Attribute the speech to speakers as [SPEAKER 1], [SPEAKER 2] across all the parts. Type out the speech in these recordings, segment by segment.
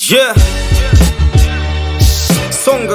[SPEAKER 1] Yeah. Songa.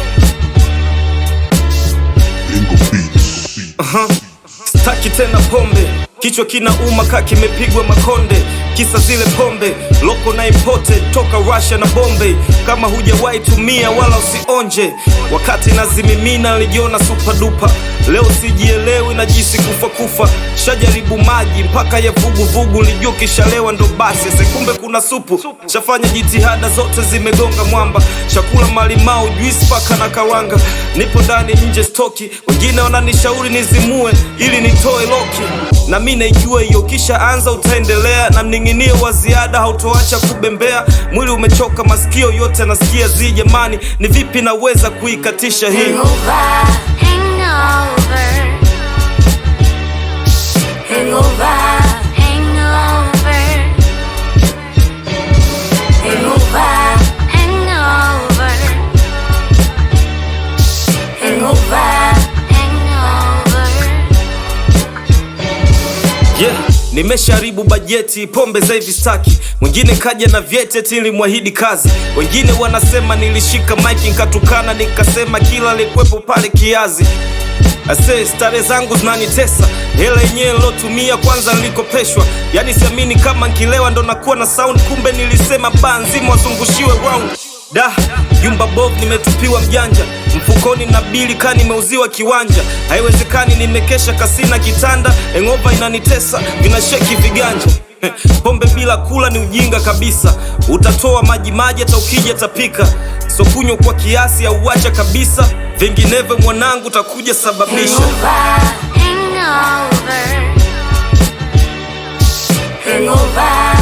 [SPEAKER 1] Staki tena pombe, kichwa kinauma kama kimepigwa makonde. Kisa zile pombe, loko na imported toka Russia na Bombay. Kama hujawahi tumia wala usionje. Wakati nazimimina nilijiona super duper. Leo sijielewi najisi kufa. Shajaribu maji mpaka ya vugu nilijua kishalewa ndo basi. Sekumbe kuna supu. Shafanya jitihada zote zimegonga mwamba. Chakula malimau, juice paka na karanga. Nipo ndani nje stoki. Wengine wananishauri nizimue ili nitoe loki. Na mimi naijua hiyo kisha anza utaendelea. Na mninginio wa ziada hautoacha kubembea. Mwili umechoka masikio yote nasikia zi jamani. Ni vipi naweza kuikatisha hii? Yeah, nimesharibu bajeti, pombe za hivi staki. Mwingine kaja na vyeti eti nilimwahidi kazi. Wengine wanasema nilishika mic nikatukana nikasema kila alikuwepo pale kiazi. Ase stare zangu zinanitesa. Hela yenyewe nilotumia kwanza nilikopeshwa. Yani siamini kama nkilewa ndo nakuwa na sound. Kumbe nilisema banzima wazungushiwe round. Da, jumba bovu nimetupiwa mjanja. Mfukoni na bili kani nimeuziwa kiwanja. Haiwezekani nimekesha kasina kitanda. Engova inanitesa, vinasheki viganja. Pombe bila kula ni ujinga kabisa. Utatoa maji hata ukija tapika. So kunywa kwa kiasi au uacha kabisa. Vinginevyo mwanangu takuja sababisha.
[SPEAKER 2] Hangover.